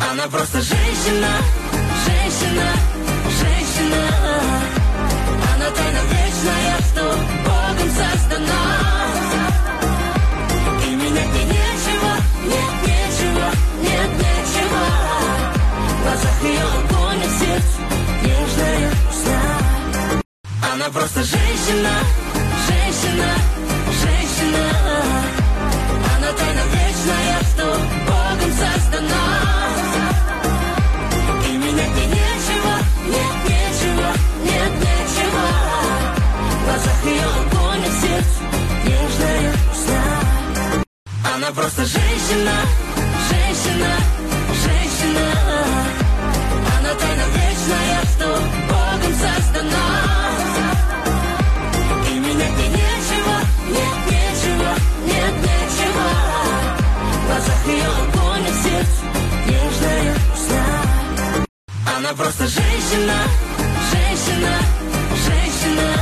Она просто женщина, женщина, женщина. Она тайна вечная, что Богом создана. И менять мне нечего, нет нечего, нет нечего. В глазах ее огонь, а в сердце нежная весна. Она просто женщина, женщина, женщина. Она тайна вечная, что Богом создана. И менять мне нечего, нет нечего, нет нечего. В глазах ее огонь, а в сердце нежная весна. Она просто женщина, женщина, женщина. Она тайна вечная, что Богом создана. И менять мне нечего, нет нечего, нет нечего. В глазах ее огонь, а в сердце нежная весна. Она просто женщина, женщина, женщина.